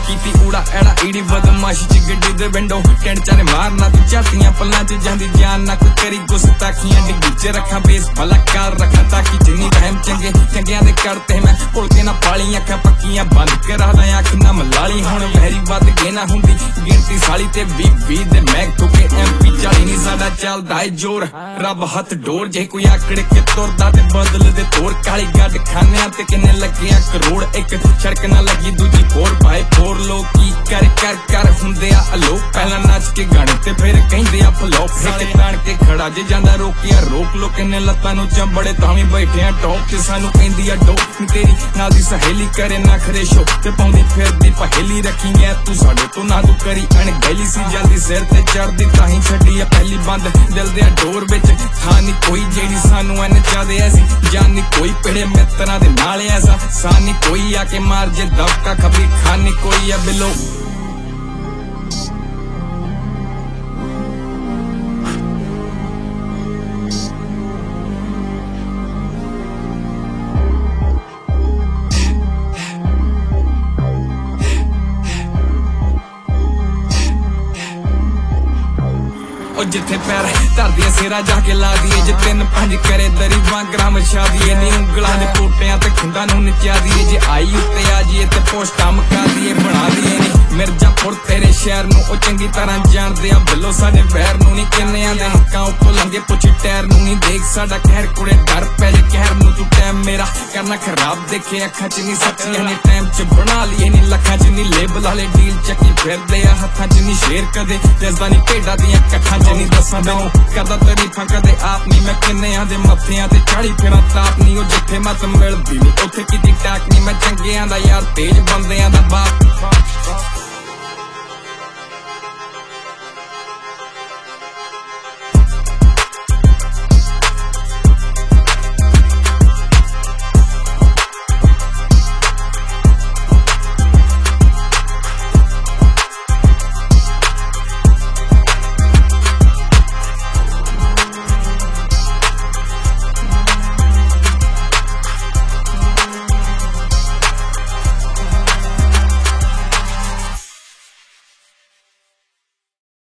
कीती ऊड़ा एड़ा ईड़ी बदमाशी च गड्डी दे विंडो टेंट चारे मारना तू झातियां पल्लां च जांदी जान ना कोई करी गुस्ताखियां डिग्गी च रखा बेस भला कार रखा ताकि जिन्नी टाइम चंगे चंगियां दे करते मैं भुल के ना पाली अखां पक्कियां बंद करा दा अख ना मलाली हुण वैरी वध के ना हुंदी गिनती साली ते 20 दे मैग ठुके MP 40 नहीं साडा चलदा है जोर रब हथ डोर जे कोई आकड़ के तुरदा ते बदल दे तोर काली गड्ड खानियां ते किन्ने लगियां करोड़ एक सड़क ना लगी दूजी 4x4 लोग की कर हुंदे आ अलोक पहला नच के गाने ते फिर कहंदे आ फ्लॉप हिट ताण के खड़ा जे जांदा रोकिया रोक लो किन्ने लत्तां नु चंबड़े तावी बैठे आ टॉप ते सानू कहंदी आ डोप तेरी नाल दी सहेली करे ना खरे शो ते पाउंदी फिरदी पहेली रखी गया तू साडे तो ना तू करी अणगहली सी जल्दी सिर ते चढ़दी ताही छड्डी आ पहली बंद दिल दे डोर विच था नी कोई जेड़ी सानू एन चाहदे ऐसी जान नी कोई पिड़े मित्रां दे नाल ऐसा सानी कोई आके मार जे दबका खबरी खानी कोई है बिलो जिथे पैर धर दिए सिरा जाके ला दिए जे 3-5 करे दरी वांगरा मछा दिए नी उंगलां दे पोटियां ते खुंदा नू नचा दिए जे आई उत्ते आ जिए ते पोस्टां मका दिए बना दिए नी मिर्जापुर तेरे शहर नू ओ चंगी तरह जानदे आ बिलो साडे वैर नू नी किन्नियां दे हक्कां उप्पर लंघे पुछी टैर नू नी देख साडा कहर कुड़े डर पै जे कहर नू तू टाइम मेरा करना खराब देखे अखां च नी सच्ची हने टाइम च बना लिए नी लखां च नी लेबल वाले डील चक्की फिरदे आ हत्थां च नी शेर कदे दसदा नी भेडां दियां कट्ठां च नी दसां दे करदा तारीफां कदे आप नी मैं किन्नियां दे मत्थियां ते चढ़ी फिरां ताप नी ओ जिथे मत मिलदी नी उत्थे कीती टाक नी मैं चंगियां दा यार तेज बंदियां दा बाप